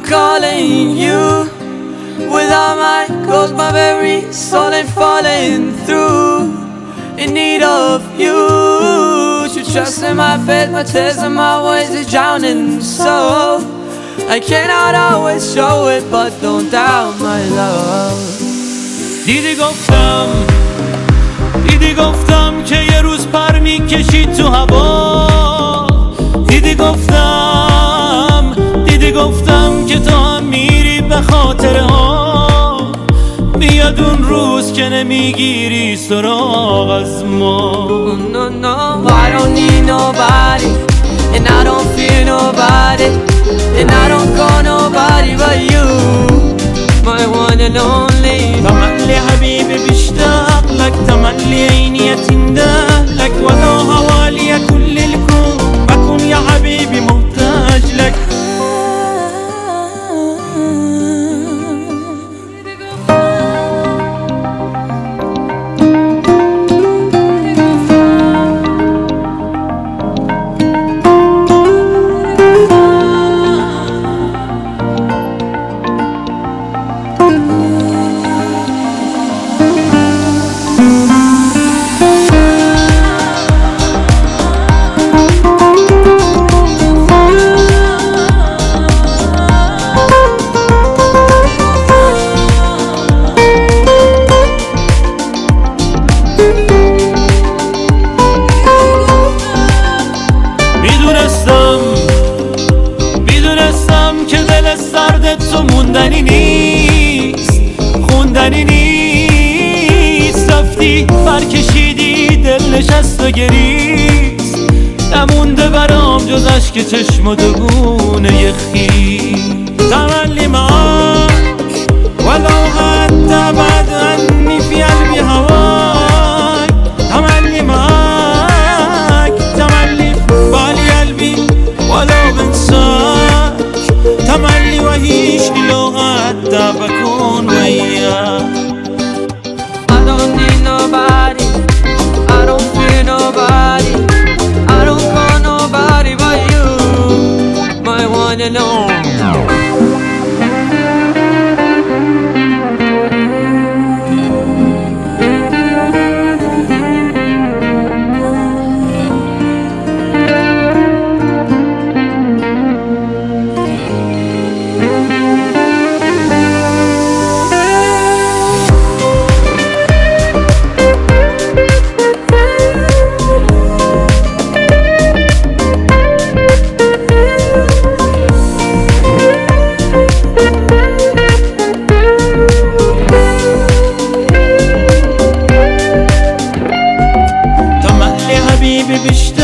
calling you. With all my goals, my very soul ain't falling through. In need of you, to trust in my faith, my tears and my words are drowning. So I cannot always show it, but don't doubt my love. دیدی گفتم که یه روز پر میکشید تو هوا. دیدی گفتم که تو هم میری به خاطرها. میاد اون روز که نمیگیری سراغ از ما. No, no, I don't need nobody, and I don't fear nobody, and I don't call nobody but you, my one and only. تملي حبيبي بيشتاق لك، تملي عيني تندهلك لك، ولو حوالي كل الكون بكون يا حبيبي محتاج لك. میدونستم که دل سردت تو موندنی نیست. رفتی برکشیدی دل نشست و گریست. نمونده برام جز اشک چشم و دگونه خیس. تملي معاك ولو حتى بعد عني في قلبي هواك. تملي معاك، تملي بالي قلبي ولو بنساك. تملي وهيش لو حتى بكون وياك. I don't need nobody, I don't fear nobody, I don't call nobody but you, my one and only. حبيبي بيشتاق